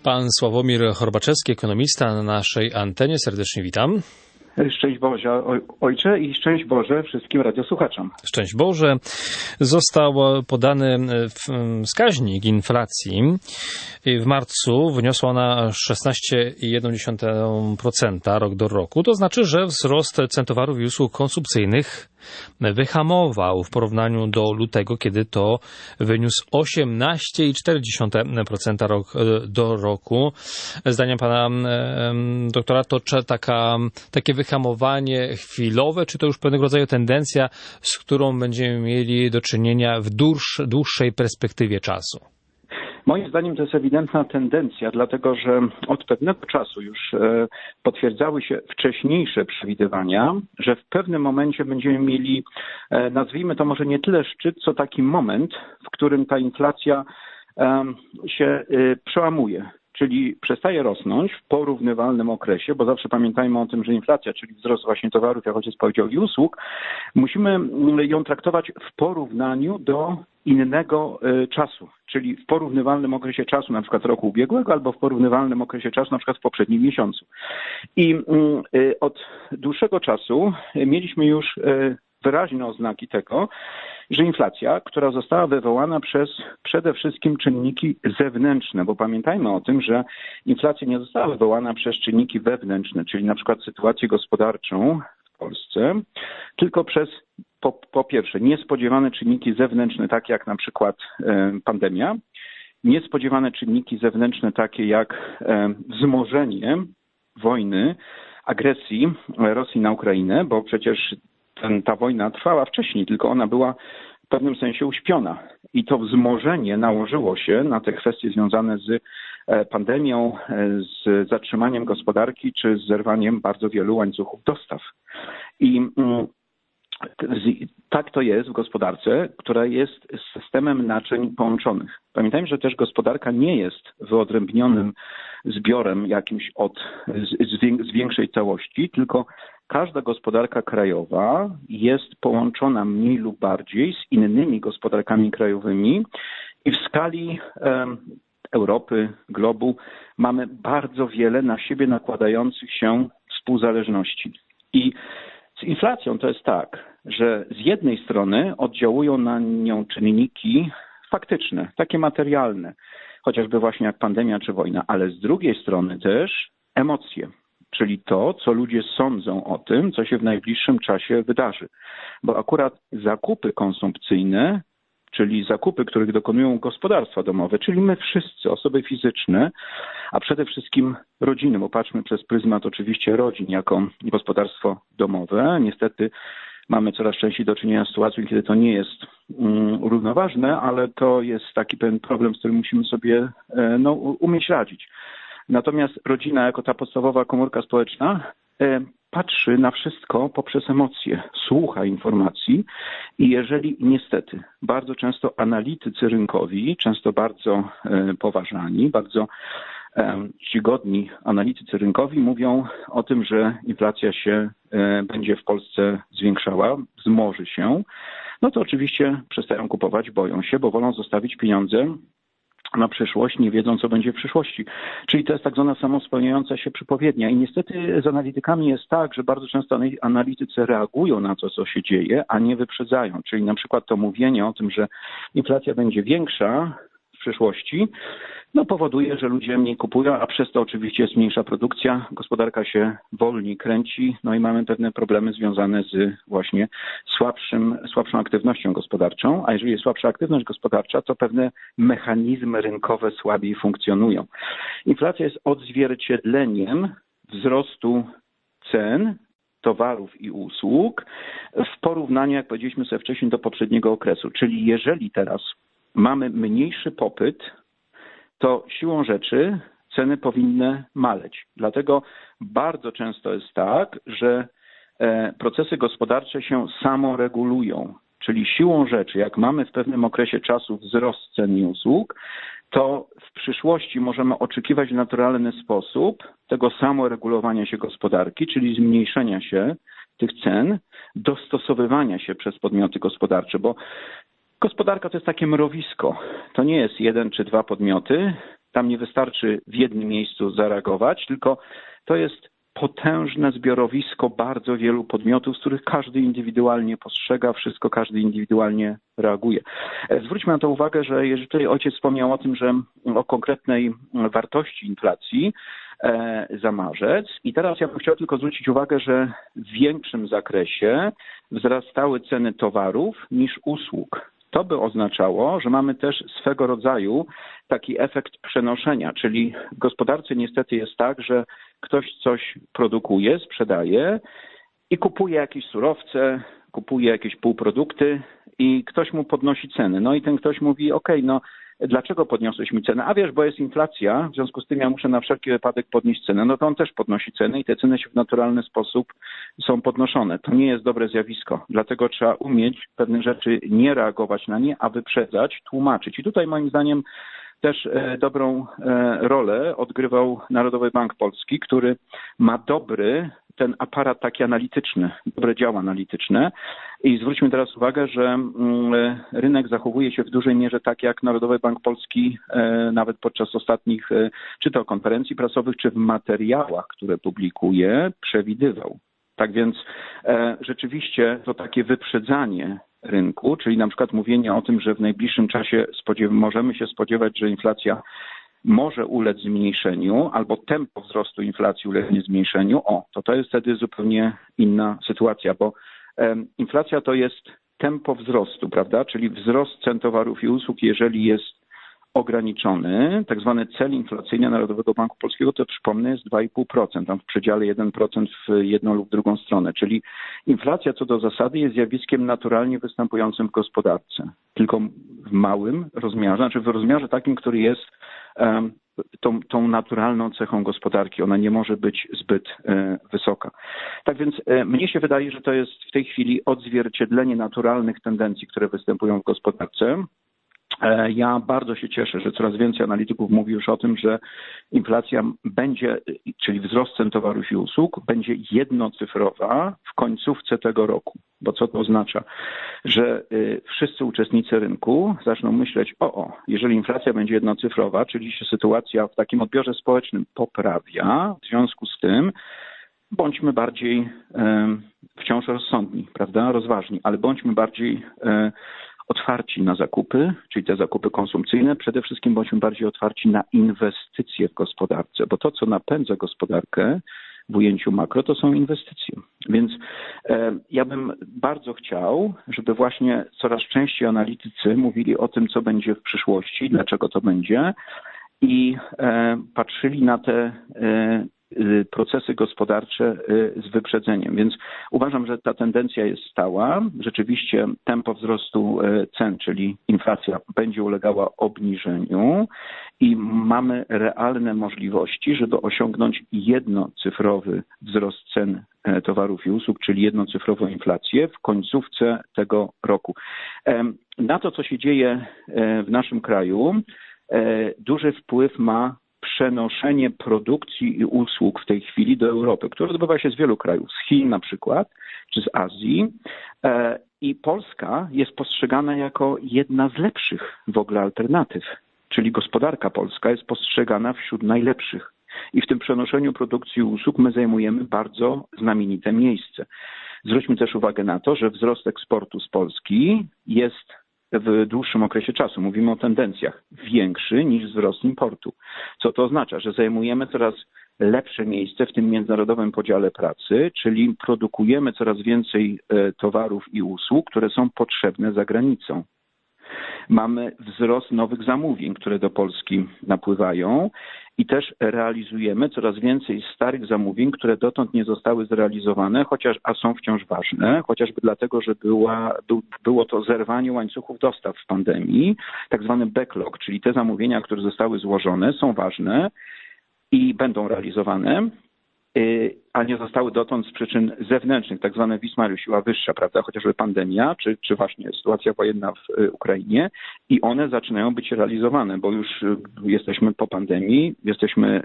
Pan Sławomir Horbaczewski, ekonomista na naszej antenie. Serdecznie witam. Szczęść Boże Ojcze i szczęść Boże wszystkim radiosłuchaczom. Szczęść Boże. Został podany wskaźnik inflacji. W marcu wyniosła ona 16,1% rok do roku. To znaczy, że wzrost cen towarów i usług konsumpcyjnych wyhamował w porównaniu do lutego, kiedy to wyniósł 18,4% rok do roku. Zdaniem pana doktora, to takie wyhamowanie chwilowe, czy to już pewnego rodzaju tendencja, z którą będziemy mieli do czynienia w dłuższej perspektywie czasu? Moim zdaniem to jest ewidentna tendencja, dlatego że od pewnego czasu już potwierdzały się wcześniejsze przewidywania, że w pewnym momencie będziemy mieli, nazwijmy to może nie tyle szczyt, co taki moment, w którym ta inflacja się przełamuje. Czyli przestaje rosnąć w porównywalnym okresie, bo zawsze pamiętajmy o tym, że inflacja, czyli wzrost właśnie towarów, jak ojciec powiedział, i usług, musimy ją traktować w porównaniu do innego czasu, czyli w porównywalnym okresie czasu, na przykład roku ubiegłego, albo w porównywalnym okresie czasu, na przykład w poprzednim miesiącu. I od dłuższego czasu mieliśmy już wyraźne oznaki tego, że inflacja, która została wywołana przez przede wszystkim czynniki zewnętrzne, bo pamiętajmy o tym, że inflacja nie została wywołana przez czynniki wewnętrzne, czyli na przykład sytuację gospodarczą w Polsce, tylko przez po pierwsze niespodziewane czynniki zewnętrzne, takie jak na przykład pandemia, niespodziewane czynniki zewnętrzne, takie jak wzmożenie wojny, agresji Rosji na Ukrainę, bo przecież ta wojna trwała wcześniej, tylko ona była w pewnym sensie uśpiona. I to wzmożenie nałożyło się na te kwestie związane z pandemią, z zatrzymaniem gospodarki czy z zerwaniem bardzo wielu łańcuchów dostaw. I tak to jest w gospodarce, która jest systemem naczyń połączonych. Pamiętajmy, że też gospodarka nie jest wyodrębnionym zbiorem jakimś z większej całości, tylko każda gospodarka krajowa jest połączona mniej lub bardziej z innymi gospodarkami krajowymi i w skali Europy, globu mamy bardzo wiele na siebie nakładających się współzależności. I z inflacją to jest tak, że z jednej strony oddziałują na nią czynniki faktyczne, takie materialne, chociażby właśnie jak pandemia czy wojna, ale z drugiej strony też emocje, czyli to, co ludzie sądzą o tym, co się w najbliższym czasie wydarzy. Bo akurat zakupy konsumpcyjne, czyli zakupy, których dokonują gospodarstwa domowe, czyli my wszyscy, osoby fizyczne, a przede wszystkim rodziny, bo patrzmy przez pryzmat oczywiście rodzin jako gospodarstwo domowe. Niestety mamy coraz częściej do czynienia z sytuacją, kiedy to nie jest równoważne, ale to jest taki pewien problem, z którym musimy sobie umieć radzić. Natomiast rodzina jako ta podstawowa komórka społeczna patrzy na wszystko poprzez emocje, słucha informacji i jeżeli niestety bardzo często analitycy rynkowi, często bardzo poważani, bardzo czcigodni analitycy rynkowi mówią o tym, że inflacja się będzie w Polsce zwiększała, wzmoży się, no to oczywiście przestają kupować, boją się, bo wolą zostawić pieniądze na przyszłość, nie wiedzą, co będzie w przyszłości. Czyli to jest tak zwana samospełniająca się przepowiednia. I niestety z analitykami jest tak, że bardzo często analitycy reagują na to, co się dzieje, a nie wyprzedzają. Czyli na przykład to mówienie o tym, że inflacja będzie większa w przyszłości, powoduje, że ludzie mniej kupują, a przez to oczywiście jest mniejsza produkcja, gospodarka się wolniej kręci, i mamy pewne problemy związane z właśnie słabszą aktywnością gospodarczą, a jeżeli jest słabsza aktywność gospodarcza, to pewne mechanizmy rynkowe słabiej funkcjonują. Inflacja jest odzwierciedleniem wzrostu cen towarów i usług w porównaniu, jak powiedzieliśmy sobie wcześniej, do poprzedniego okresu. Czyli jeżeli teraz mamy mniejszy popyt, to siłą rzeczy ceny powinny maleć. Dlatego bardzo często jest tak, że procesy gospodarcze się samoregulują. Czyli siłą rzeczy, jak mamy w pewnym okresie czasu wzrost cen i usług, to w przyszłości możemy oczekiwać w naturalny sposób tego samoregulowania się gospodarki, czyli zmniejszenia się tych cen, dostosowywania się przez podmioty gospodarcze, bo gospodarka to jest takie mrowisko. To nie jest jeden czy dwa podmioty, Tam nie wystarczy w jednym miejscu zareagować, tylko to jest potężne zbiorowisko bardzo wielu podmiotów, z których każdy indywidualnie postrzega wszystko, każdy indywidualnie reaguje. Zwróćmy na to uwagę, że jeżeli tutaj ojciec wspomniał o tym, że o konkretnej wartości inflacji za marzec i teraz ja bym chciał tylko zwrócić uwagę, że w większym zakresie wzrastały ceny towarów niż usług. To by oznaczało, że mamy też swego rodzaju taki efekt przenoszenia, czyli w gospodarce niestety jest tak, że ktoś coś produkuje, sprzedaje i kupuje jakieś surowce, kupuje jakieś półprodukty i ktoś mu podnosi ceny. No i ten ktoś mówi, no dlaczego podniosłeś mi cenę? A wiesz, bo jest inflacja, w związku z tym ja muszę na wszelki wypadek podnieść cenę. No to on też podnosi ceny i te ceny się w naturalny sposób są podnoszone. To nie jest dobre zjawisko, dlatego trzeba umieć pewne rzeczy nie reagować na nie, a wyprzedzać, tłumaczyć. I tutaj moim zdaniem też dobrą rolę odgrywał Narodowy Bank Polski, który ma dobry ten aparat taki analityczny, dobre działa analityczne i zwróćmy teraz uwagę, że rynek zachowuje się w dużej mierze tak, jak Narodowy Bank Polski nawet podczas ostatnich czy to konferencji prasowych, czy w materiałach, które publikuje, przewidywał. Tak więc rzeczywiście to takie wyprzedzanie rynku, czyli na przykład mówienie o tym, że w najbliższym czasie możemy się spodziewać, że inflacja może ulec zmniejszeniu albo tempo wzrostu inflacji ulegnie zmniejszeniu, to jest wtedy zupełnie inna sytuacja, bo inflacja to jest tempo wzrostu, prawda? Czyli wzrost cen towarów i usług, jeżeli jest ograniczony, tak zwany cel inflacyjny Narodowego Banku Polskiego, to przypomnę jest 2,5%, tam w przedziale 1% w jedną lub drugą stronę, czyli inflacja co do zasady jest zjawiskiem naturalnie występującym w gospodarce, tylko w małym rozmiarze, znaczy w rozmiarze takim, który jest tą naturalną cechą gospodarki. Ona nie może być zbyt wysoka. Tak więc mnie się wydaje, że to jest w tej chwili odzwierciedlenie naturalnych tendencji, które występują w gospodarce. Ja bardzo się cieszę, że coraz więcej analityków mówi już o tym, że inflacja będzie, czyli wzrost cen towarów i usług, będzie jednocyfrowa w końcówce tego roku. Bo co to oznacza? Że wszyscy uczestnicy rynku zaczną myśleć, jeżeli inflacja będzie jednocyfrowa, czyli się sytuacja w takim odbiorze społecznym poprawia, w związku z tym bądźmy bardziej wciąż rozsądni, prawda, rozważni, ale bądźmy bardziej otwarci na zakupy, czyli te zakupy konsumpcyjne. Przede wszystkim bądźmy bardziej otwarci na inwestycje w gospodarce, bo to, co napędza gospodarkę w ujęciu makro, to są inwestycje. Więc ja bym bardzo chciał, żeby właśnie coraz częściej analitycy mówili o tym, co będzie w przyszłości, dlaczego to będzie i patrzyli na te procesy gospodarcze z wyprzedzeniem. Więc uważam, że ta tendencja jest stała. Rzeczywiście tempo wzrostu cen, czyli inflacja, będzie ulegała obniżeniu i mamy realne możliwości, żeby osiągnąć jednocyfrowy wzrost cen towarów i usług, czyli jednocyfrową inflację w końcówce tego roku. Na to, co się dzieje w naszym kraju, duży wpływ ma przenoszenie produkcji i usług w tej chwili do Europy, które odbywa się z wielu krajów, z Chin na przykład, czy z Azji. I Polska jest postrzegana jako jedna z lepszych w ogóle alternatyw, czyli gospodarka polska jest postrzegana wśród najlepszych. I w tym przenoszeniu produkcji i usług my zajmujemy bardzo znamienite miejsce. Zwróćmy też uwagę na to, że wzrost eksportu z Polski jest w dłuższym okresie czasu, mówimy o tendencjach, większy niż wzrost importu. Co to oznacza? Że zajmujemy coraz lepsze miejsce w tym międzynarodowym podziale pracy, czyli produkujemy coraz więcej towarów i usług, które są potrzebne za granicą. Mamy wzrost nowych zamówień, które do Polski napływają i też realizujemy coraz więcej starych zamówień, które dotąd nie zostały zrealizowane, a są wciąż ważne, chociażby dlatego, że było to zerwanie łańcuchów dostaw w pandemii, tak zwany backlog, czyli te zamówienia, które zostały złożone, są ważne i będą realizowane, a nie zostały dotąd z przyczyn zewnętrznych, tak zwane vis maior, siła wyższa, prawda, chociażby pandemia, czy właśnie sytuacja wojenna w Ukrainie i one zaczynają być realizowane, bo już jesteśmy po pandemii, jesteśmy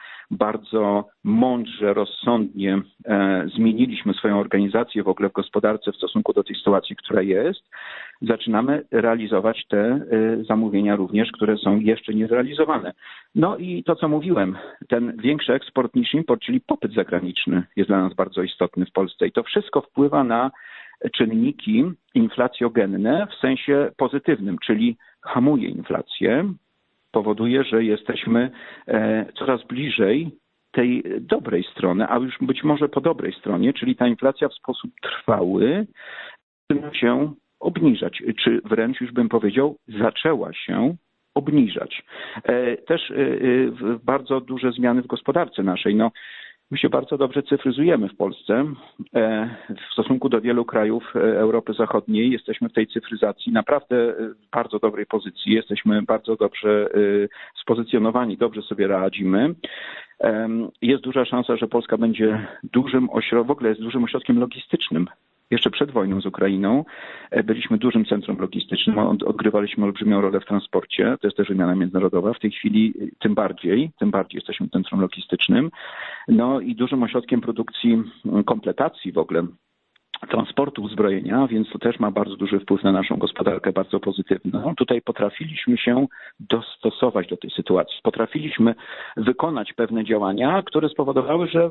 bardzo mądrze, rozsądnie zmieniliśmy swoją organizację w ogóle w gospodarce w stosunku do tej sytuacji, która jest zaczynamy realizować te zamówienia również, które są jeszcze niezrealizowane. No i to, co mówiłem, ten większy eksport niż import, czyli popyt zagraniczny jest dla nas bardzo istotny w Polsce i to wszystko wpływa na czynniki inflacjogenne w sensie pozytywnym, czyli hamuje inflację, powoduje, że jesteśmy coraz bliżej tej dobrej strony, a już być może po dobrej stronie, czyli ta inflacja w sposób trwały zaczyna się obniżać, czy wręcz już bym powiedział, zaczęła się obniżać. Też bardzo duże zmiany w gospodarce naszej. No, my się bardzo dobrze cyfryzujemy w Polsce. W stosunku do wielu krajów Europy Zachodniej jesteśmy w tej cyfryzacji naprawdę w bardzo dobrej pozycji. Jesteśmy bardzo dobrze spozycjonowani, dobrze sobie radzimy. Jest duża szansa, że Polska będzie w ogóle jest dużym ośrodkiem logistycznym. Jeszcze przed wojną z Ukrainą byliśmy dużym centrum logistycznym, odgrywaliśmy olbrzymią rolę w transporcie, to jest też wymiana międzynarodowa. W tej chwili tym bardziej jesteśmy centrum logistycznym. No i dużym ośrodkiem produkcji, kompletacji w ogóle transportu uzbrojenia, więc to też ma bardzo duży wpływ na naszą gospodarkę, bardzo pozytywną. Tutaj potrafiliśmy się dostosować do tej sytuacji. Potrafiliśmy wykonać pewne działania, które spowodowały, że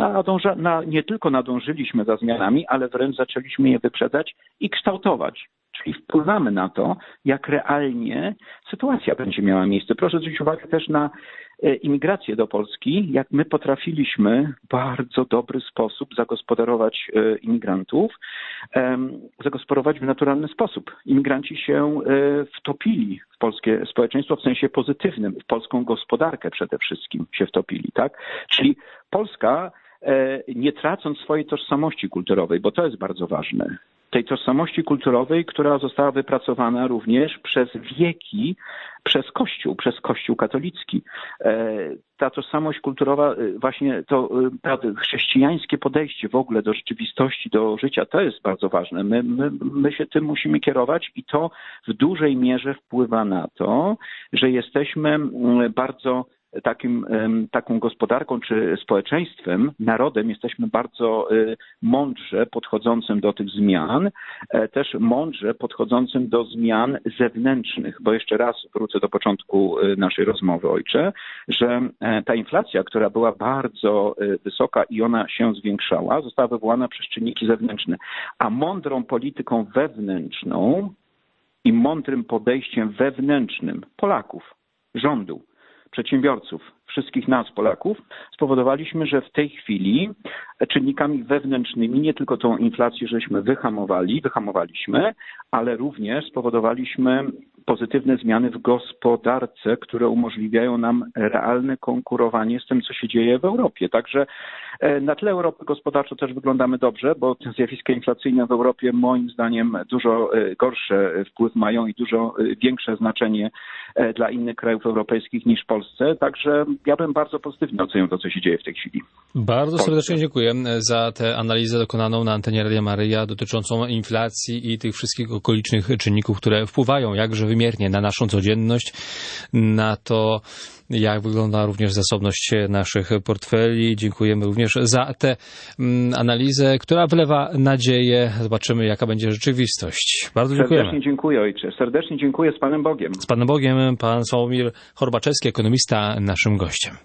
nie tylko nadążyliśmy za zmianami, ale wręcz zaczęliśmy je wyprzedzać i kształtować. Czyli wpływamy na to, jak realnie sytuacja będzie miała miejsce. Proszę zwrócić uwagę też na imigrację do Polski, jak my potrafiliśmy w bardzo dobry sposób zagospodarować imigrantów, zagospodarować w naturalny sposób. Imigranci się wtopili w polskie społeczeństwo w sensie pozytywnym, w polską gospodarkę przede wszystkim się wtopili, tak? Czyli Polska, nie tracąc swojej tożsamości kulturowej, bo to jest bardzo ważne, tej tożsamości kulturowej, która została wypracowana również przez wieki przez Kościół katolicki. Ta tożsamość kulturowa, właśnie to chrześcijańskie podejście w ogóle do rzeczywistości, do życia, to jest bardzo ważne. My się tym musimy kierować i to w dużej mierze wpływa na to, że jesteśmy bardzo taką gospodarką czy społeczeństwem, narodem, jesteśmy bardzo mądrze podchodzącym do tych zmian, też mądrze podchodzącym do zmian zewnętrznych, bo jeszcze raz wrócę do początku naszej rozmowy, ojcze, że ta inflacja, która była bardzo wysoka i ona się zwiększała, została wywołana przez czynniki zewnętrzne, a mądrą polityką wewnętrzną i mądrym podejściem wewnętrznym Polaków, rządu, przedsiębiorców, wszystkich nas, Polaków, spowodowaliśmy, że w tej chwili czynnikami wewnętrznymi nie tylko tą inflację żeśmy wyhamowaliśmy, ale również spowodowaliśmy pozytywne zmiany w gospodarce, które umożliwiają nam realne konkurowanie z tym, co się dzieje w Europie. Także na tle Europy gospodarczo też wyglądamy dobrze, bo te zjawiska inflacyjne w Europie moim zdaniem dużo gorsze wpływ mają i dużo większe znaczenie dla innych krajów europejskich niż w Polsce. Także ja bym bardzo pozytywnie ocenił to, co się dzieje w tej chwili. Bardzo serdecznie dziękuję za tę analizę dokonaną na antenie Radia Maryja dotyczącą inflacji i tych wszystkich okolicznych czynników, które wpływają jakże wymiernie na naszą codzienność, na to, jak wygląda również zasobność naszych portfeli. Dziękujemy również za tę analizę, która wlewa nadzieję. Zobaczymy, jaka będzie rzeczywistość. Bardzo dziękujemy. Serdecznie dziękuję, ojcze. Serdecznie dziękuję. Z Panem Bogiem. Z Panem Bogiem. Pan Sławomir Horbaczewski, ekonomista, naszym gościem.